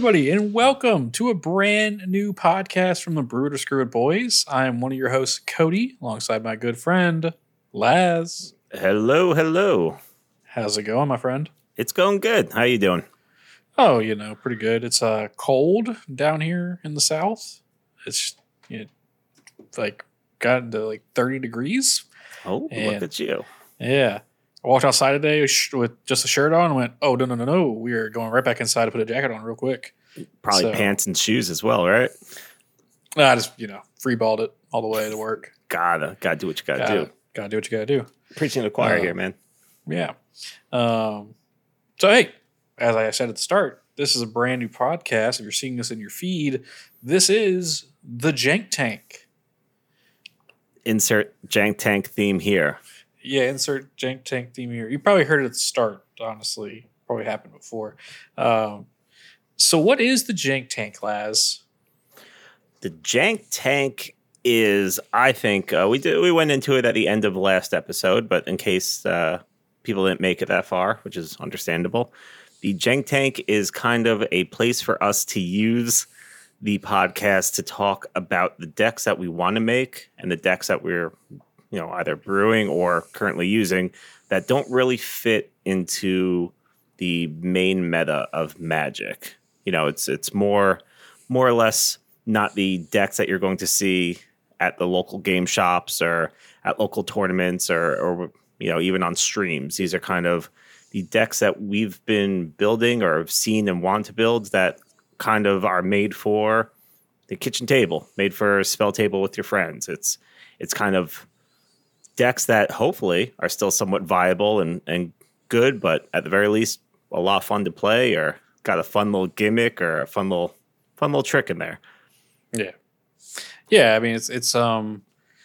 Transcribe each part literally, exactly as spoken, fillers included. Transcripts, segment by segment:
everybody, and welcome to a brand new podcast from the Brew It or Screw It Boys. I am one of your hosts, Cody, alongside my good friend, Laz. Hello, hello. How's it going, my friend? It's going good. How you doing? Oh, you know, pretty good. It's uh, cold down here in the south. It's you know, like got into like thirty degrees. Oh, And, look at you. Yeah. I walked outside today with just a shirt on and went, oh, no, no, no, no. We are going right back inside to put a jacket on real quick. Probably So- pants and shoes as well, right? I just, you know, free balled it all the way to work. Gotta, gotta do what you gotta, Gotta, do. gotta do what you gotta do. Preaching to the choir Uh, here, man. Yeah. Um, so, hey, as I said at the start, this is a brand new podcast. If you're seeing this in your feed, this is the Jank Tank. Insert jank tank theme here. Yeah, insert Jank Tank theme here. You probably heard it at the start, honestly. Probably happened before. Um, so, what is the Jank Tank, Laz? The jank tank is, I think, uh, we did we went into it at the end of the last episode, but in case uh, people didn't make it that far, which is understandable, the jank tank is kind of a place for us to use the podcast to talk about the decks that we want to make and the decks that we're, you know, either brewing or currently using that don't really fit into the main meta of Magic. You know, it's it's more more or less not the decks that you're going to see at the local game shops or at local tournaments or or you know, even on streams. These are kind of the decks that we've been building or have seen and want to build that kind of are made for the kitchen table, made for a spell table with your friends. It's it's kind of decks that hopefully are still somewhat viable and, and good, but at the very least, a lot of fun to play or got a fun little gimmick or a fun little fun little trick in there. Yeah. Yeah, I mean, it's, it's, um,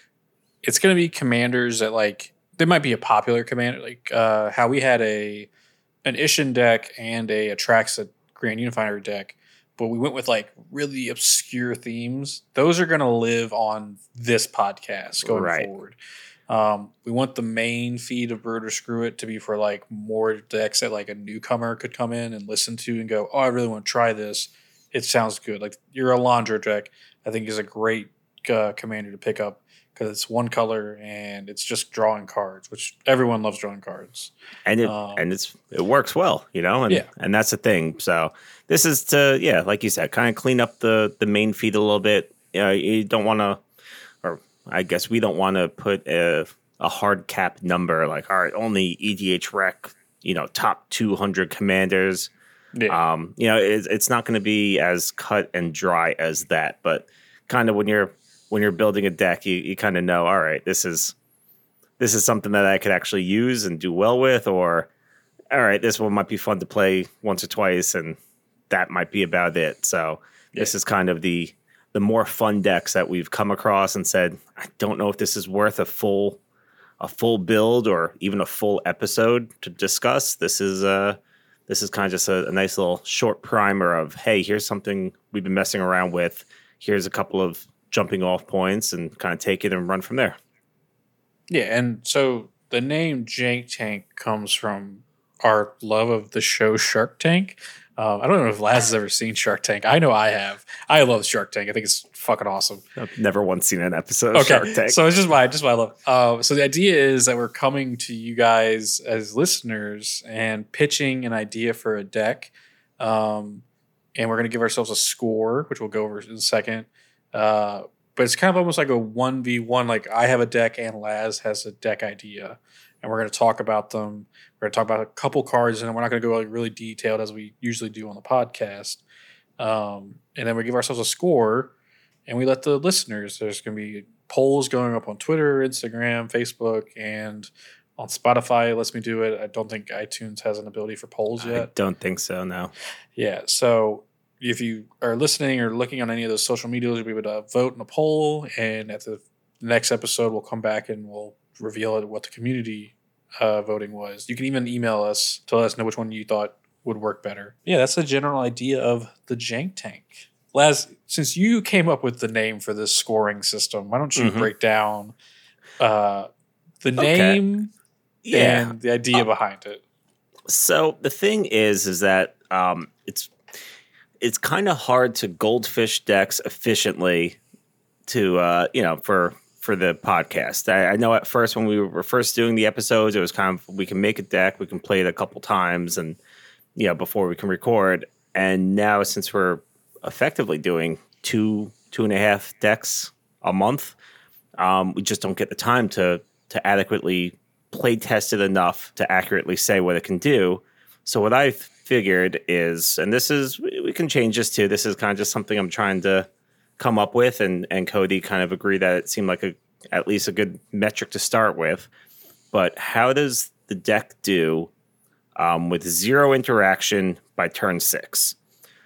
it's going to be commanders that, like, there might be a popular commander, like, uh, how we had a, an Ishin deck and a Atraxa Grand Unifier deck, but we went with like really obscure themes. Those are going to live on this podcast going Right. forward. Um, we want the main feed of Brew It or Screw It to be for like more decks that like a newcomer could come in and listen to and go, oh, I really want to try this. It sounds good. Like your Alondra deck, I think is a great uh, commander to pick up because it's one color and it's just drawing cards, which everyone loves drawing cards. And it Um, and it's it works well, you know, and Yeah. and that's the thing. So this is to yeah, like you said, kind of clean up the the main feed a little bit. You know, you don't want to, or I guess we don't want to put a a hard cap number like, all right, only E D H Rec, you know, top two hundred commanders. Yeah. Um, you know, it's it's not going to be as cut and dry as that, but kind of when you're when you're building a deck, you, you kind of know, all right, this is this is something that I could actually use and do well with, or all right, this one might be fun to play once or twice, and that might be about it. So this Yeah. is kind of the the more fun decks that we've come across and said, I don't know if this is worth a full a full build or even a full episode to discuss. This is uh this is kind of just a, a nice little short primer of, hey, here's something we've been messing around with. Here's a couple of jumping off points and kind of take it and run from there. Yeah, and so the name Jank Tank comes from our love of the show Shark Tank. Um, I don't know if Laz has ever seen Shark Tank. I know I have. I love Shark Tank. I think it's fucking awesome. I've never once seen an episode of Okay, Shark Tank. so it's just my just my love. Uh, so the idea is that we're coming to you guys as listeners and pitching an idea for a deck, um, and we're going to give ourselves a score, which we'll go over in a second. Uh, but it's kind of almost like a one v one. Like I have a deck and Laz has a deck idea, and we're going to talk about them. We're going to talk about a couple cards, and we're not going to go like really detailed as we usually do on the podcast. Um, and then we give ourselves a score. And we let the listeners, there's going to be polls going up on Twitter, Instagram, Facebook, and on Spotify. It lets me do it. I don't think iTunes has an ability for polls I yet. don't think so, no. Yeah. So if you are listening or looking on any of those social medias, you'll be able to vote in a poll. And at the next episode, we'll come back and we'll reveal what the community uh, voting was. You can even email us to let us know which one you thought would work better. Yeah, that's the general idea of the Jank Tank. Laz, since you came up with the name for this scoring system, why don't you Mhm. break down uh, the Okay. name Yeah. and the idea behind it? So the thing is, is that um, it's it's kind of hard to goldfish decks efficiently to uh, you know for for the podcast. I, I know at first when we were first doing the episodes, it was kind of we can make a deck, we can play it a couple times, and you know before we can record. And now since we're effectively doing two two and a half decks a month, um, we just don't get the time to to adequately play test it enough to accurately say what it can do. So what I figured is, and this is, we can change this too. This is kind of just something I'm trying to come up with, and, and Cody kind of agreed that it seemed like a at least a good metric to start with. But how does the deck do um, with zero interaction by turn six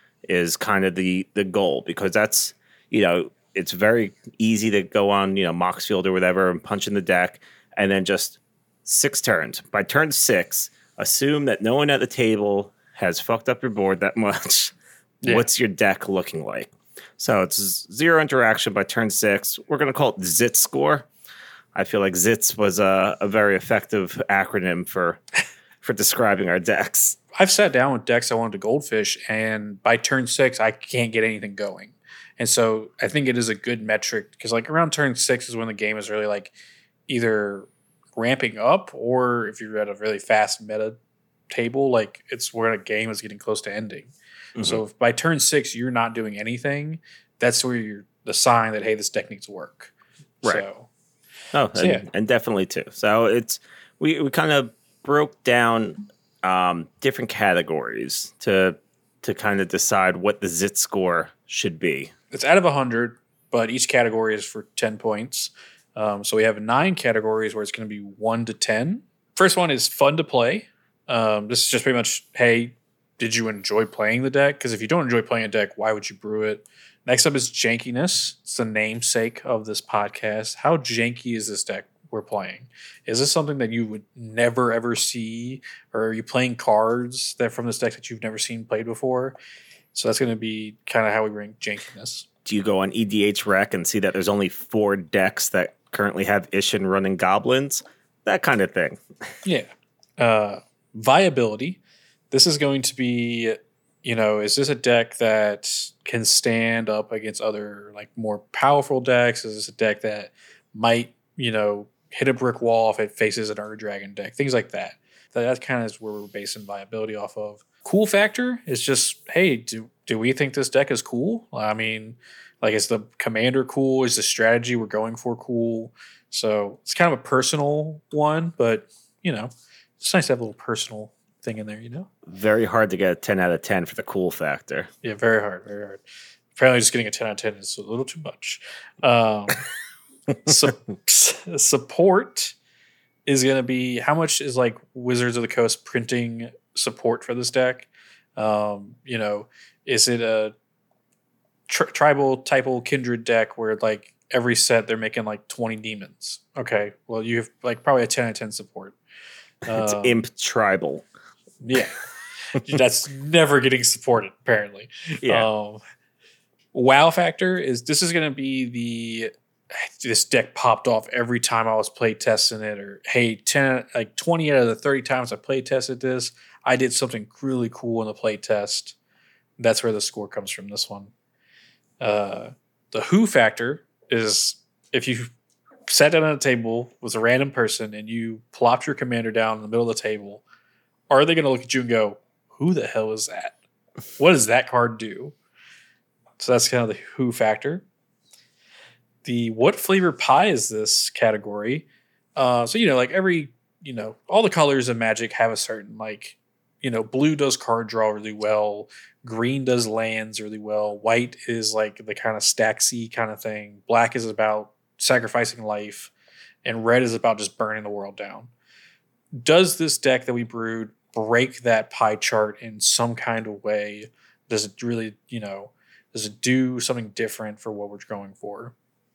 is kind of the the goal, because that's, you know, it's very easy to go on, you know, Moxfield or whatever and punch in the deck, and then just six turns. By turn six, assume that no one at the table has fucked up your board that much. Yeah. What's your deck looking like? So it's zero interaction by turn six. We're going to call it ZITS score. I feel like ZITS was a, a very effective acronym for for describing our decks. I've sat down with decks I wanted to goldfish, and by turn six, I can't get anything going. And so I think it is a good metric, because like around turn six is when the game is really like either ramping up, or if you're at a really fast meta table, like it's where a game is getting close to ending. Mm-hmm. So if by turn six you're not doing anything, that's where you're the sign that, hey, this deck needs work. Right. So, oh, so and, yeah. and definitely too. So it's we, we kind of broke down um, different categories to to kind of decide what the ZITS score should be. It's out of one hundred, but each category is for ten points. Um, so we have nine categories where it's going to be one to ten. First one is fun to play. Um, this is just pretty much, hey, did you enjoy playing the deck? Because if you don't enjoy playing a deck, why would you brew it? Next up is jankiness. It's the namesake of this podcast. How janky is this deck we're playing? Is this something that you would never, ever see? Or are you playing cards that from this deck that you've never seen played before? So that's going to be kind of how we rank jankiness. Do you go on E D H Rec and see that there's only four decks that currently have Ishin running goblins? That kind of thing. Yeah. Uh, viability. This is going to be, you know, is this a deck that can stand up against other like more powerful decks? Is this a deck that might, you know, hit a brick wall if it faces an Ur Dragon deck? Things like that. That, that kind of is where we're basing viability off of. Cool factor is just, hey, do do we think this deck is cool? I mean, like, is the commander cool? Is the strategy we're going for cool? So it's kind of a personal one, but, you know, it's nice to have a little personal thing in there, you know? Very hard to get a ten out of ten for the cool factor. Yeah, very hard, very hard. Apparently just getting a ten out of ten is a little too much. Um, su- support is going to be, how much is like Wizards of the Coast printing support for this deck? Um, you know, is it a tri- tribal, typal, kindred deck where like every set they're making like twenty demons? Okay, well, you have like probably a ten out of ten support. It's um, imp tribal. Yeah. That's never getting supported, apparently. Yeah. Um, wow factor is, this is going to be the, this deck popped off every time I was play testing it, or hey, ten, like twenty out of the thirty times I play tested this, I did something really cool in the play test. That's where the score comes from, this one. Uh, the who factor is, if you sat down at a table with a random person and you plopped your commander down in the middle of the table, are they going to look at you and go, who the hell is that? What does that card do? So that's kind of the who factor. The what flavor pie is this category? Uh, so, you know, like every, you know, all the colors in Magic have a certain, like, you know, blue does card draw really well. Green does lands really well. White is like the kind of stacksy kind of thing. Black is about sacrificing life. And red is about just burning the world down. Does this deck that we brewed break that pie chart in some kind of way? Does it really, you know, does it do something different for what we're going for?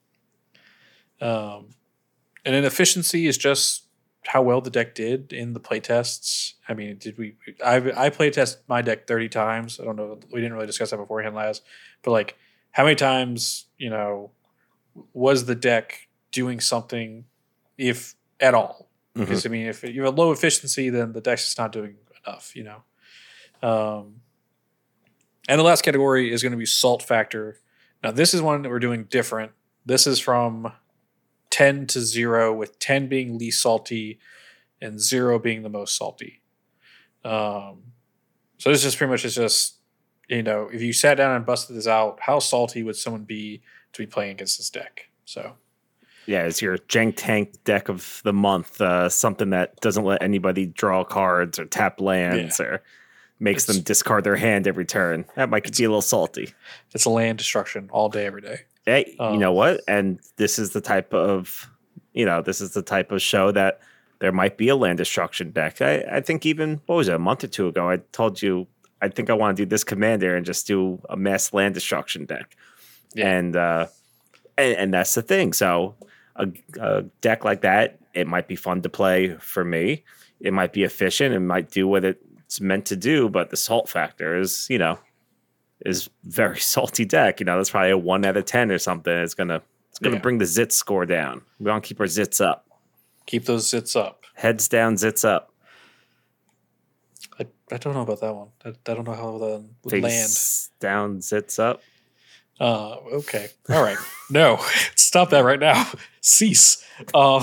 Um, and then efficiency is just how well the deck did in the play tests. I mean, did we? I I play test my deck thirty times. I don't know. We didn't really discuss that beforehand, last, but like, how many times, you know, was the deck doing something, if at all? Because mm-hmm. I mean, if you have a low efficiency, then the deck's just not doing enough, you know. Um, And the last category is going to be salt factor. Now, this is one that we're doing different. This is from ten to zero, with ten being least salty and zero being the most salty. Um, so this is pretty much is just, you know, if you sat down and busted this out, how salty would someone be to be playing against this deck? So, yeah, it's your Jank Tank deck of the month. Uh, something that doesn't let anybody draw cards or tap lands yeah. or makes it's, them discard their hand every turn. That might be a little salty. It's a land destruction all day, every day. Hey, um, you know what? And this is the type of, you know, this is the type of show that there might be a land destruction deck. I, I think even, what was it, a month or two ago, I told you, I think I want to do this commander and just do a mass land destruction deck. Yeah. And, uh, and, and that's the thing. So a, a deck like that, it might be fun to play for me. It might be efficient. It might do what it's meant to do, but the salt factor is, you know, is very salty deck. You know, that's probably a one out of ten or something. It's gonna it's gonna yeah. bring the zit score down. We want to keep our zits up. Keep those zits up. Heads down, zits up. I, I don't know about that one. I, I don't know how the would Face land. Down, zits up. Uh okay. All right. No. Stop that right now. Cease. Um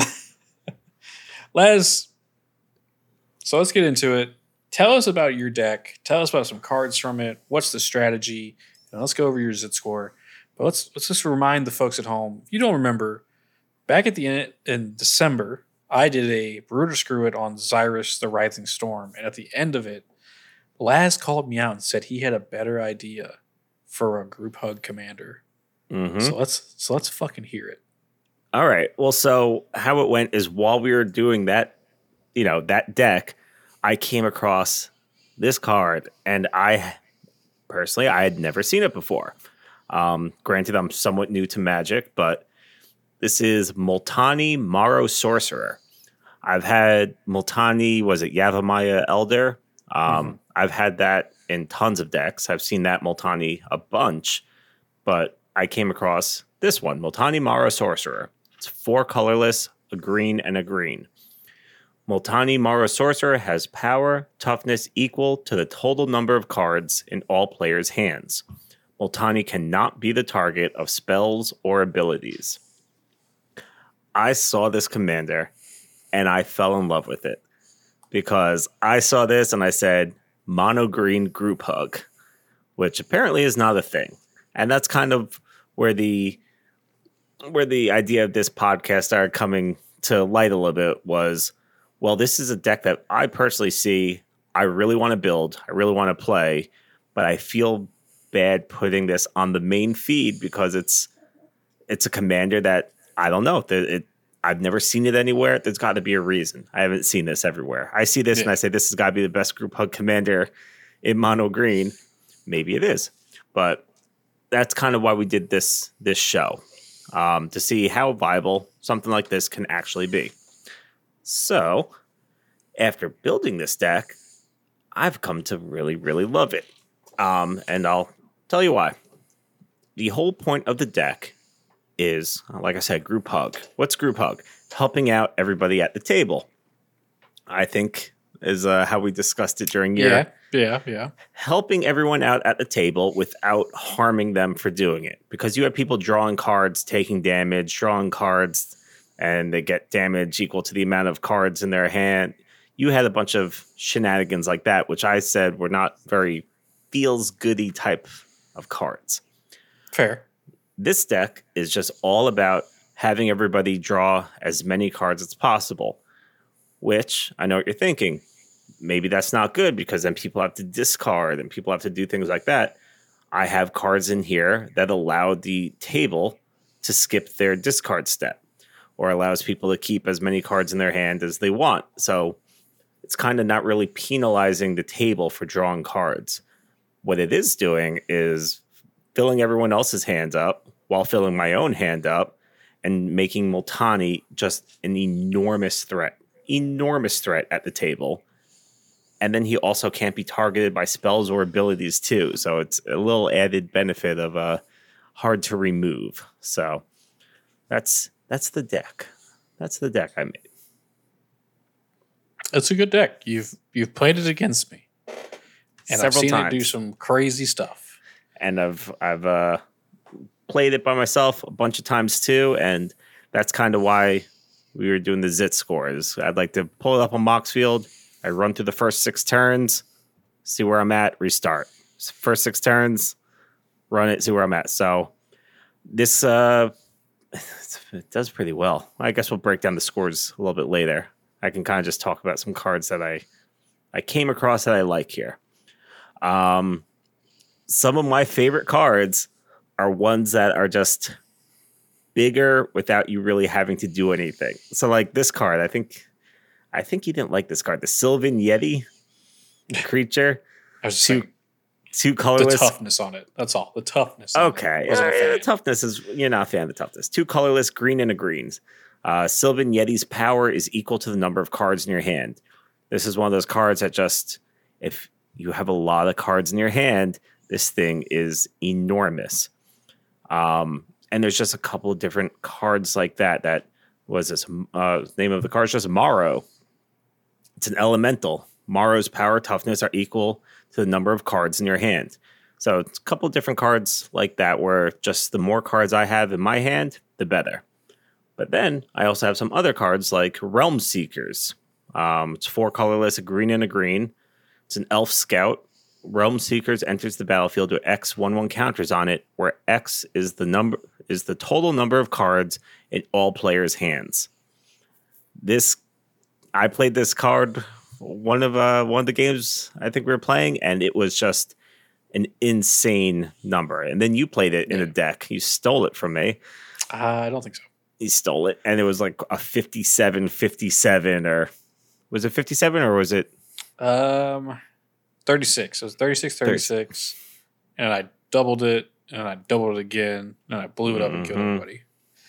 Les. So let's get into it. Tell us about your deck. Tell us about some cards from it. What's the strategy? And let's go over your zit score. But let's let's just remind the folks at home. If you don't remember, back at the end in December, I did a Brew It or Screw It on Xyrus the Rising Storm. And at the end of it, Laz called me out and said he had a better idea for a group hug commander. Mm-hmm. So let's so let's fucking hear it. All right. Well, so how it went is while we were doing that, you know, that deck, I came across this card, and I personally, I had never seen it before. Um, granted, I'm somewhat new to Magic, but this is Multani Morrow Sorcerer. I've had Multani, was it Yavimaya Elder? Um, mm-hmm. I've had that in tons of decks. I've seen that Multani a bunch, but I came across this one, Multani Morrow Sorcerer. It's four colorless, a green and a green. Multani Morrow Sorcerer has power, toughness equal to the total number of cards in all players' hands. Multani cannot be the target of spells or abilities. I saw this commander, and I fell in love with it. Because I saw this, and I said, mono green group hug, which apparently is not a thing. And that's kind of where the where the idea of this podcast started coming to light a little bit was, well, this is a deck that I personally see I really want to build, I really want to play, but I feel bad putting this on the main feed because it's it's a commander that, I don't know, it, it, I've never seen it anywhere. There's got to be a reason. I haven't seen this everywhere. I see this yeah. and I say, this has got to be the best group hug commander in mono green. Maybe it is, but that's kind of why we did this this show, um, to see how viable something like this can actually be. So, after building this deck, I've come to really, really love it. Um, and I'll tell you why. The whole point of the deck is, like I said, group hug. What's group hug? Helping out everybody at the table. I think is uh, how we discussed it during your... Yeah, yeah, yeah. Helping everyone out at the table without harming them for doing it. Because you have people drawing cards, taking damage, drawing cards, and they get damage equal to the amount of cards in their hand. You had a bunch of shenanigans like that, which I said were not very feels-goody type of cards. Fair. This deck is just all about having everybody draw as many cards as possible, which I know what you're thinking. Maybe that's not good because then people have to discard and people have to do things like that. I have cards in here that allow the table to skip their discard step or allows people to keep as many cards in their hand as they want. So it's kind of not really penalizing the table for drawing cards. What it is doing is filling everyone else's hands up while filling my own hand up and making Multani just an enormous threat. Enormous threat at the table. And then he also can't be targeted by spells or abilities too. So it's a little added benefit of uh, hard to remove. So that's that's the deck. That's the deck I made. It's a good deck. You've you've played it against me. And Several I've seen times. it do some crazy stuff. and I've I've uh, played it by myself a bunch of times too, and that's kind of why we were doing the Zit scores. I'd like to pull it up on Moxfield. I run through the first six turns, see where I'm at, restart. First six turns, run it, see where I'm at. So this uh, it does pretty well. I guess we'll break down the scores a little bit later. I can kind of just talk about some cards that I I came across that I like here. Um, some of my favorite cards are ones that are just bigger without you really having to do anything. So like this card, I think I think you didn't like this card. The Sylvan Yeti creature. I was just two, saying, two colorless. the toughness on it. That's all. The toughness. On Okay. It. Wasn't a Yeah, fan. toughness is, you're not a fan of the toughness. Two colorless, green and a greens. Uh, Sylvan Yeti's power is equal to the number of cards in your hand. This is one of those cards that just, if you have a lot of cards in your hand, this thing is enormous. Um, and there's just a couple of different cards like that. That was this uh, name of the card is just Morrow. It's an elemental. Morrow's power, toughness are equal to the number of cards in your hand. So it's a couple of different cards like that where just the more cards I have in my hand, the better. But then I also have some other cards like Realm Seekers. Um, it's four colorless, a green and a green. It's an elf scout. Realm Seekers enters the battlefield with X one one counters on it, where X is the number is the total number of cards in all players' hands. This I played this card one of uh, one of the games I think we were playing, and it was just an insane number. And then you played it in Yeah. a deck. You stole it from me. Uh, I don't think so. He stole it, and it was like a fifty-seven fifty-seven, or was it fifty-seven or was it Um, thirty-six. It was thirty-six, thirty-six. And I doubled it, and I doubled it again, and I blew it up and killed Mhm. everybody.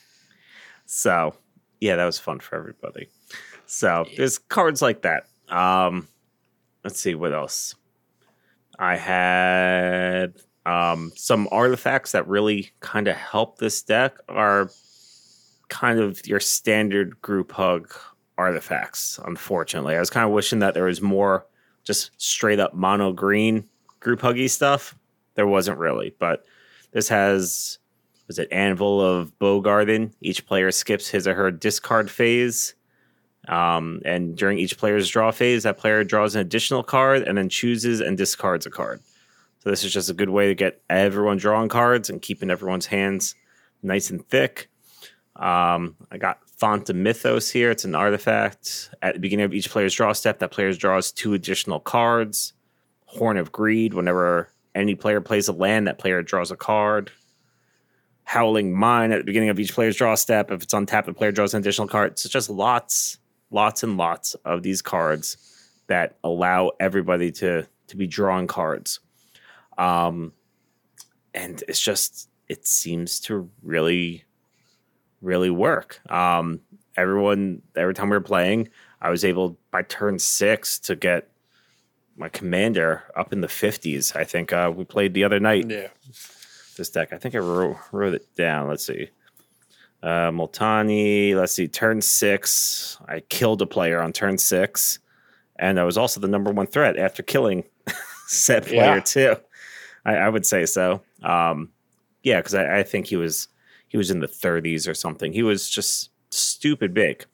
So, yeah, that was fun for everybody. So, there's cards like that. Um, let's see what else. I had um, some artifacts that really kind of help this deck are kind of your standard group hug artifacts, unfortunately. I was kind of wishing that there was more just straight up mono green group huggy stuff. There wasn't really, but this has, was it Anvil of Bowgarden? Each player skips his or her discard phase. Um, and during each player's draw phase, that player draws an additional card and then chooses and discards a card. So this is just a good way to get everyone drawing cards and keeping everyone's hands nice and thick. Um, I got Font of Mythos here. It's an artifact. At the beginning of each player's draw step, that player draws two additional cards. Horn of Greed. Whenever any player plays a land, that player draws a card. Howling Mine. At the beginning of each player's draw step, if it's untapped, the player draws an additional card. So it's just lots, lots and lots of these cards that allow everybody to, to be drawing cards. Um, and it's just, it seems to really... really work. Um, everyone, every time we were playing, I was able by turn six to get my commander up in the fifties. I think uh, we played the other night. Yeah. This deck. I think I wrote, wrote it down. Let's see. Uh, Multani. Let's see. Turn six. I killed a player on turn six, and I was also the number one threat after killing said player Yeah. too. I, I would say so. Um, yeah, because I, I think he was. He was in the thirties or something. He was just stupid big.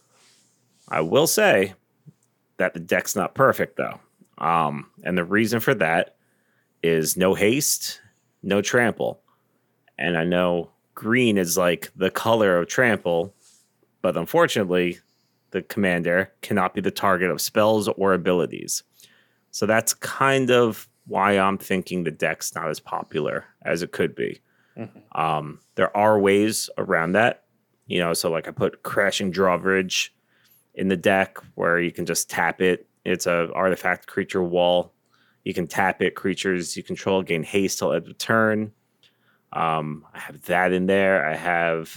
I will say that the deck's not perfect, though. Um, and the reason for that is no haste, no trample. And I know green is like the color of trample, but unfortunately, the commander cannot be the target of spells or abilities. So that's kind of why I'm thinking the deck's not as popular as it could be. Mm-hmm. Um, there are ways around that, you know, so like I put Crashing Drawbridge in the deck where you can just tap it. It's a artifact creature wall. You can tap it. Creatures you control gain haste till end of turn. Um, I have that in there. I have,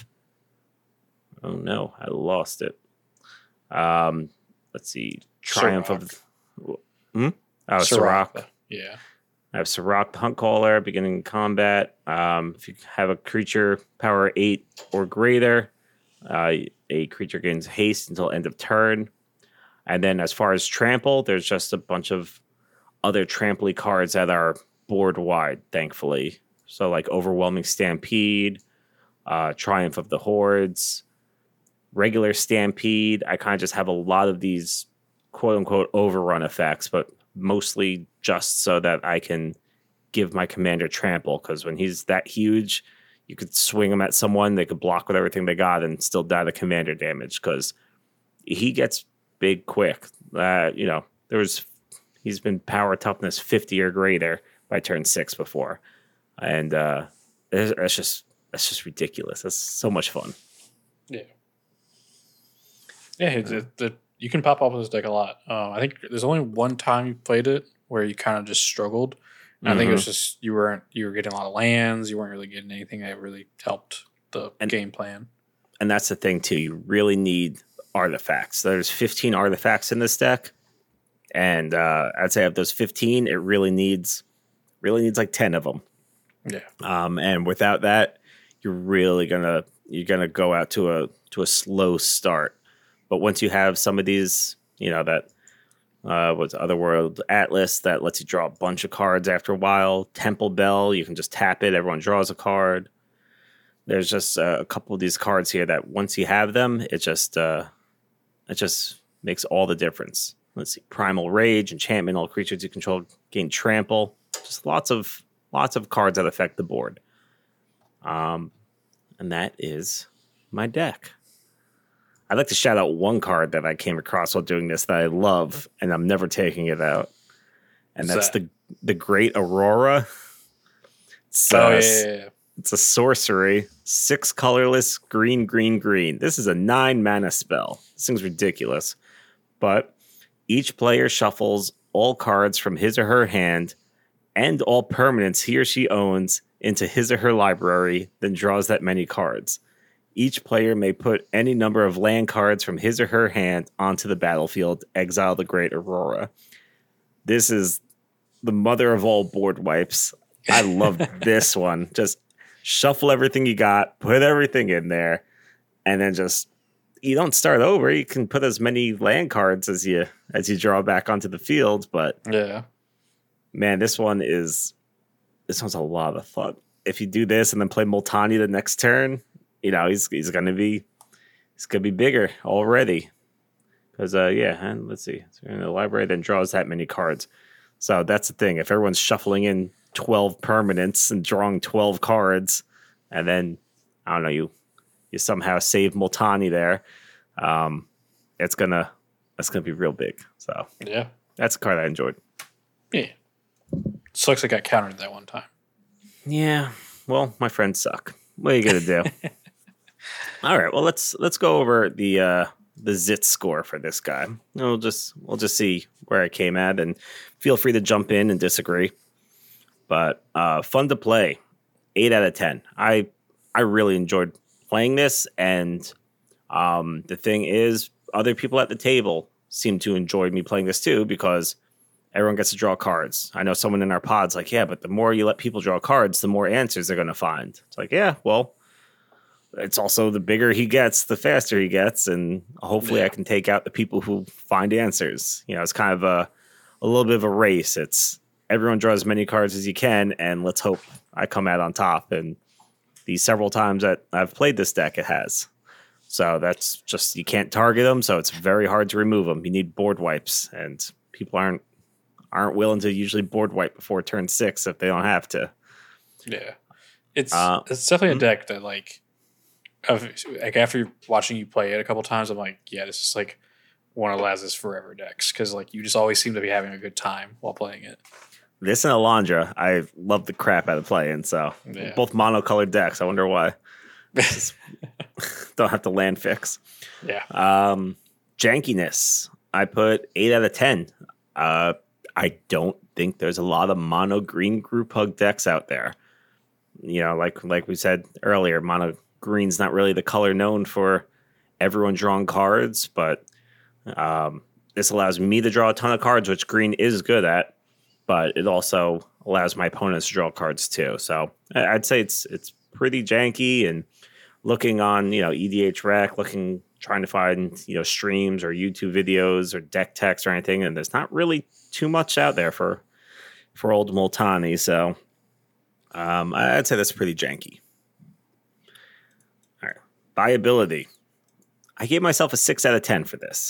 oh no, I lost it. Um, let's see. Triumph Sirach. of, hmm? Oh, Sirach. Sirach. Yeah. I have Sirach the Hunt Caller, beginning combat. Um, if you have a creature power eight or greater, uh, a creature gains haste until end of turn. And then as far as trample, there's just a bunch of other trample cards that are board wide, thankfully. So like Overwhelming Stampede, uh, Triumph of the Hordes, regular Stampede. I kind of just have a lot of these quote unquote overrun effects, but mostly just so that I can give my commander trample, because when he's that huge, you could swing him at someone, they could block with everything they got and still die the commander damage, because he gets big quick. Uh, you know, there was he's been power toughness fifty or greater by turn six before, and uh, that's just that's just ridiculous. That's so much fun. Yeah, yeah. It's, it, it, you can pop off this deck a lot. Um, I think there's only one time you played it where you kind of just struggled. And mm-hmm. I think it was just you weren't you were getting a lot of lands. You weren't really getting anything that really helped the and, game plan. And that's the thing too. You really need artifacts. There's fifteen artifacts in this deck, and uh, I'd say of those fifteen, it really needs really needs like ten of them. Yeah. Um, and without that, you're really gonna you're gonna go out to a to a slow start. But once you have some of these, you know that. Uh, what's Otherworld Atlas that lets you draw a bunch of cards after a while. Temple Bell, you can just tap it. Everyone draws a card. There's just uh, a couple of these cards here that once you have them, it just uh, it just makes all the difference. Let's see, Primal Rage, Enchantment. All creatures you control gain Trample. Just lots of lots of cards that affect the board. Um, and that is my deck. I'd like to shout out one card that I came across while doing this that I love, and I'm never taking it out. And that's that? the the Great Aurora. It's, oh, uh, yeah, yeah, yeah. It's a sorcery, six colorless, green, green, green. This is a nine mana spell. This thing's ridiculous. But each player shuffles all cards from his or her hand and all permanents he or she owns into his or her library, then draws that many cards. Each player may put any number of land cards from his or her hand onto the battlefield, exile the Great Aurora. This is the mother of all board wipes. I love this one. Just shuffle everything you got, put everything in there, and then just, you don't start over. You can put as many land cards as you as you draw back onto the field, but yeah, man, this one is this one's a lot of fun. If you do this and then play Multani the next turn, you know, he's he's gonna be he's gonna be bigger already. Because uh yeah, and let's see. So in the library then draws that many cards. So that's the thing. If everyone's shuffling in twelve permanents and drawing twelve cards, and then I don't know, you you somehow save Multani there, um, it's gonna that's gonna be real big. So yeah. That's a card I enjoyed. Yeah. Sucks I got countered that one time. Yeah. Well, my friends suck. What are you gonna do? All right, well let's let's go over the uh, the zit score for this guy. We'll just we'll just see where I came at, and feel free to jump in and disagree. But uh, fun to play, eight out of ten. I I really enjoyed playing this, and um, the thing is, other people at the table seem to enjoy me playing this too, because everyone gets to draw cards. I know someone in our pod's like, yeah, but the more you let people draw cards, the more answers they're going to find. It's like, yeah, well. It's also the bigger he gets, the faster he gets, and hopefully yeah. I can take out the people who find answers. You know, it's kind of a, a little bit of a race. It's everyone draws as many cards as you can, and let's hope I come out on top. And the several times that I've played this deck, it has. So that's just, you can't target them, so it's very hard to remove them. You need board wipes, and people aren't aren't willing to usually board wipe before turn six if they don't have to. Yeah, it's uh, it's definitely a deck that like. Of, like after watching you play it a couple times, I'm like, yeah, this is like one of Laz's forever decks, because like you just always seem to be having a good time while playing it. This and Alondra, I love the crap out of playing. So yeah. Both monocolored decks. I wonder why. Don't have to land fix. Yeah. Um, jankiness. I put eight out of ten. Uh, I don't think there's a lot of mono green group hug decks out there. You know, like like we said earlier, mono. Green's not really the color known for everyone drawing cards, but um, this allows me to draw a ton of cards, which green is good at, but it also allows my opponents to draw cards too. So I'd say it's it's pretty janky, and looking on, you know, E D H Rec, looking, trying to find, you know, streams or YouTube videos or deck text or anything, and there's not really too much out there for for old Multani. So um, I'd say that's pretty janky. All right. Viability. I gave myself a six out of ten for this.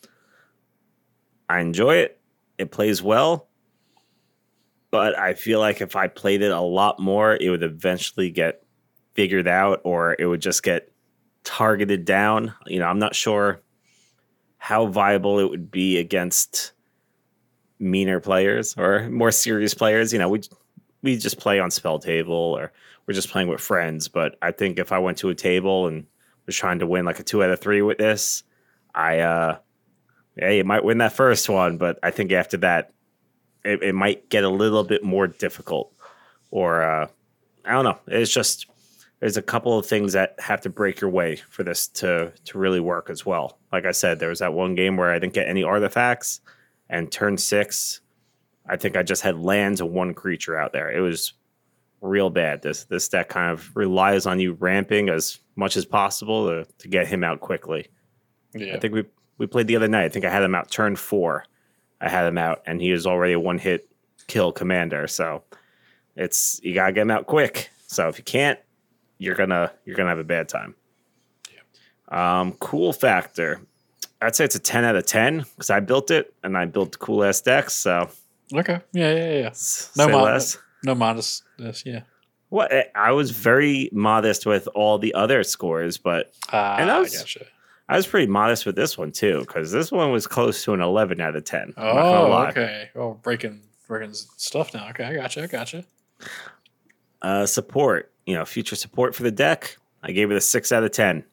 I enjoy it. It plays well. But I feel like if I played it a lot more, it would eventually get figured out, or it would just get targeted down. You know, I'm not sure how viable it would be against meaner players or more serious players. You know, we we just play on spell table, or we're just playing with friends. But I think if I went to a table and was trying to win like a two out of three with this, I uh yeah, you might win that first one, but I think after that it, it might get a little bit more difficult. Or uh I don't know. It's just there's a couple of things that have to break your way for this to to really work as well. Like I said, there was that one game where I didn't get any artifacts, and turn six, I think I just had lands and one creature out there. It was real bad. This this deck kind of relies on you ramping as much as possible to, to get him out quickly. Yeah. I think we we played the other night. I think I had him out turn four. I had him out, and he was already a one hit kill commander. So it's you gotta get him out quick. So if you can't, you're gonna you're gonna have a bad time. Yeah. Um, cool factor. I'd say it's a ten out of ten because I built it and I built cool ass decks. So okay, yeah, yeah, yeah. No, no, mo- less. no modestness. Yeah. What well, I was very modest with all the other scores, but uh, and I was I gotcha. I was pretty modest with this one too because this one was close to an eleven out of ten. Oh, okay. Oh, breaking breaking stuff now. Okay, I gotcha. I gotcha. Uh, support. You know, future support for the deck. I gave it a six out of ten.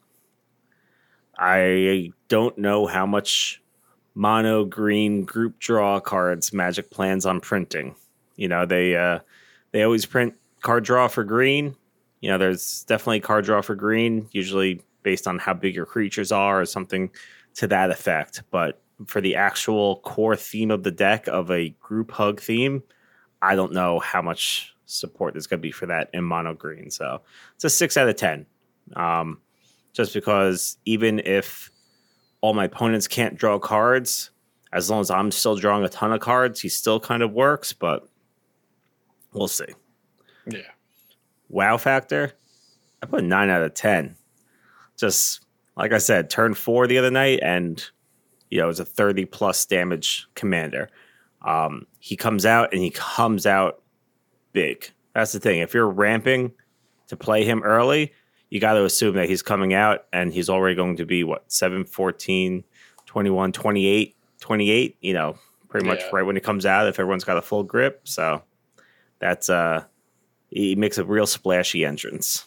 I don't know how much mono green group draw cards Magic plans on printing. You know, they uh, they always print card draw for green. You know, there's definitely card draw for green, usually based on how big your creatures are or something to that effect. But for the actual core theme of the deck of a group hug theme, I don't know how much support there's going to be for that in mono green. So it's a six out of ten. Um, just because even if all my opponents can't draw cards, as long as I'm still drawing a ton of cards, he still kind of works, but we'll see. Yeah. Wow factor, I put a nine out of ten. Just like I said, turn four the other night, and you know, it was a thirty plus damage commander. Um, he comes out and he comes out big. That's the thing. If you're ramping to play him early, you got to assume that he's coming out and he's already going to be what, seven, fourteen, twenty-one, twenty-eight, twenty-eight, you know, pretty much yeah. right when he comes out, if everyone's got a full grip. So that's, uh, he makes a real splashy entrance.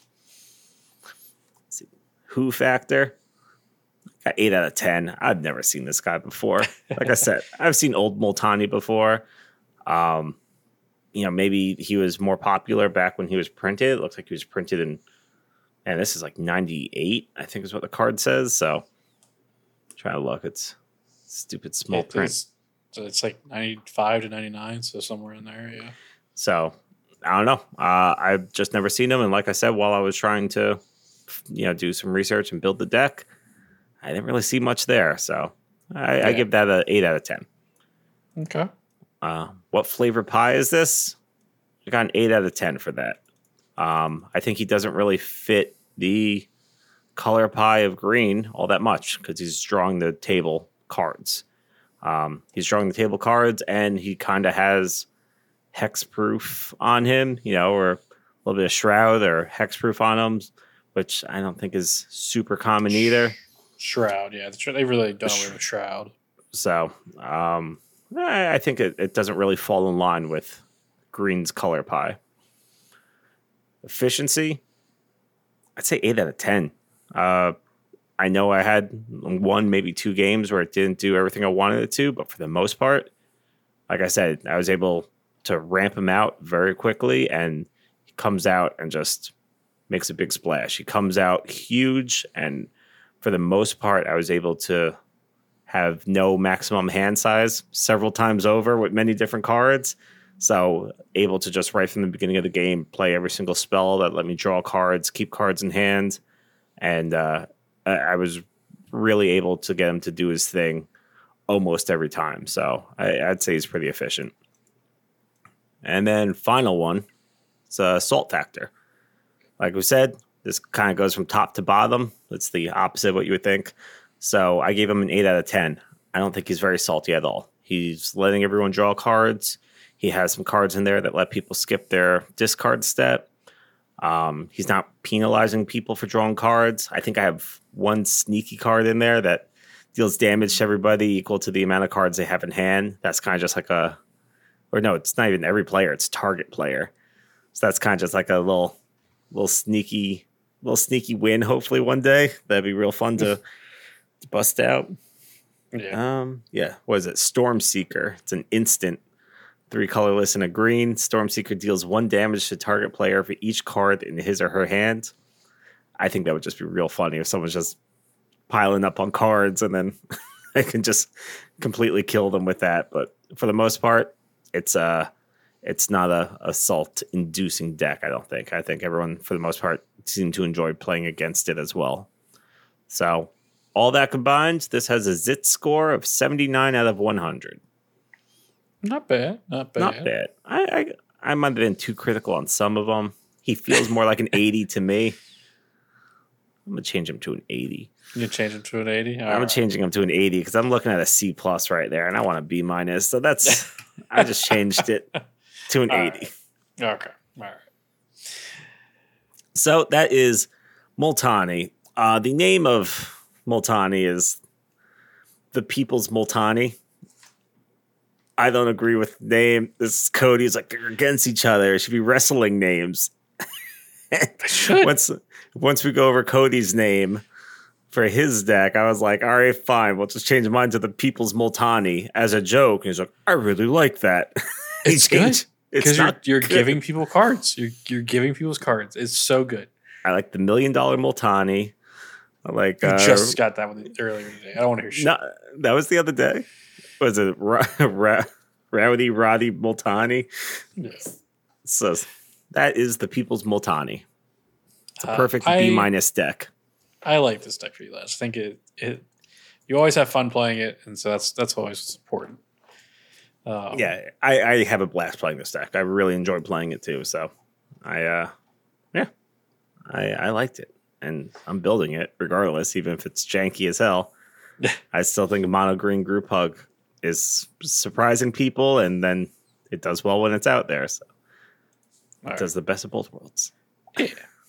Let's see. Who factor? Got eight out of ten. I've never seen this guy before. Like I said, I've seen old Multani before. Um, you know, maybe he was more popular back when he was printed. It looks like he was printed in, and this is like ninety-eight, I think is what the card says. So try to look. It's stupid small it print. Is, so it's like ninety-five to ninety-nine, so somewhere in there, yeah. So I don't know. Uh, I've just never seen him. And like I said, while I was trying to, you know, do some research and build the deck, I didn't really see much there. So I, yeah. I give that an eight out of ten. Okay. Uh, what flavor pie is this? I got an eight out of ten for that. Um, I think he doesn't really fit the color pie of green all that much because he's drawing the table cards. Um, he's drawing the table cards, and he kind of has hexproof on him, you know, or a little bit of shroud or hexproof on him, which I don't think is super common either. Shroud, yeah, they really don't sh- with shroud. So um, I, I think it, it doesn't really fall in line with green's color pie. Efficiency, I'd say eight out of ten. Uh, I know I had one, maybe two games where it didn't do everything I wanted it to, but for the most part, like I said, I was able to ramp him out very quickly, and he comes out and just makes a big splash. He comes out huge, and for the most part, I was able to have no maximum hand size several times over with many different cards. So able to just right from the beginning of the game play every single spell that let me draw cards, keep cards in hand, and uh, I was really able to get him to do his thing almost every time. So I, I'd say he's pretty efficient. And then final one, it's a Salt Factor. Like we said, this kind of goes from top to bottom. It's the opposite of what you would think. So I gave him an eight out of ten. I don't think he's very salty at all. He's letting everyone draw cards. He has some cards in there that let people skip their discard step. Um, he's not penalizing people for drawing cards. I think I have one sneaky card in there that deals damage to everybody equal to the amount of cards they have in hand. That's kind of just like a, or no, it's not even every player. It's target player. So that's kind of just like a little, little sneaky, little sneaky win. Hopefully one day that'd be real fun to, to bust out. Yeah. Um. Yeah. What is it? Storm Seeker. It's an instant. Three colorless and a green. Storm Seeker deals one damage to target player for each card in his or her hand. I think that would just be real funny if someone's just piling up on cards and then I can just completely kill them with that. But for the most part, it's uh it's not a assault inducing deck, I don't think. I think everyone for the most part seemed to enjoy playing against it as well. So all that combined, this has a zit score of seventy-nine out of one hundred. Not bad. Not bad. Not bad. I, I I might have been too critical on some of them. He feels more like an eighty to me. I'm gonna change him to an eighty. You change him to an eighty. All I'm right. changing him to an eighty because I'm looking at a C plus right there, and I want a B minus. So that's I just changed it to an All eighty. Right. Okay. All right. So that is Multani. Uh, the name of Multani is the People's Multani. I don't agree with the name. This is Cody's like they're against each other. It should be wrestling names. once once we go over Cody's name for his deck, I was like, all right, fine. We'll just change mine to the People's Multani as a joke. And he's like, I really like that. It's good because you're you're good. giving people cards. You're you're giving people's cards. It's so good. I like the Million Dollar Multani. I like. You uh, just got that one earlier today. I don't want to hear shit. No, that was the other day. Was it Ra- Ra- Rowdy Roddy Multani? Yes. So that is the People's Multani. It's a perfect uh, I, B minus deck. I like this deck for you guys. I think it it you always have fun playing it, and so that's that's always what's important. Um, yeah, I, I have a blast playing this deck. I really enjoy playing it too. So I uh, yeah, I I liked it, and I'm building it regardless, even if it's janky as hell. I still think a mono green group hug is surprising people, and then it does well when it's out there. So it right. does the best of both worlds. Yeah.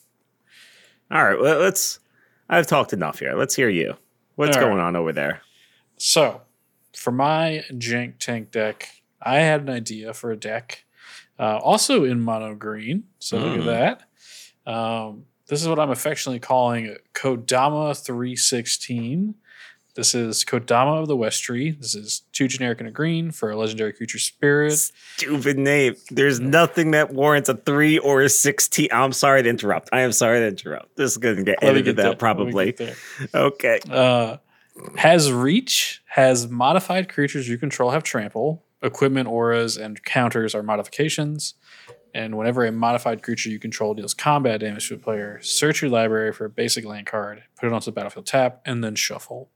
All right, well, let's. I've talked enough here. Let's hear you. What's All going right. on over there? So, for my Jank Tank deck, I had an idea for a deck, uh, also in mono green. So mm. look at that. Um, this is what I'm affectionately calling Kodama three sixteen. This is Kodama of the Westry. This is two generic and a green for a legendary creature spirit. Stupid name. There's nothing that warrants a three or a sixteen. I'm sorry to interrupt. I am sorry to interrupt. This is going to get Let edited out probably. Okay. Uh, has reach, has modified creatures you control have trample. Equipment, auras, and counters are modifications. And whenever a modified creature you control deals combat damage to a player, search your library for a basic land card, put it onto the battlefield tap, and then shuffle.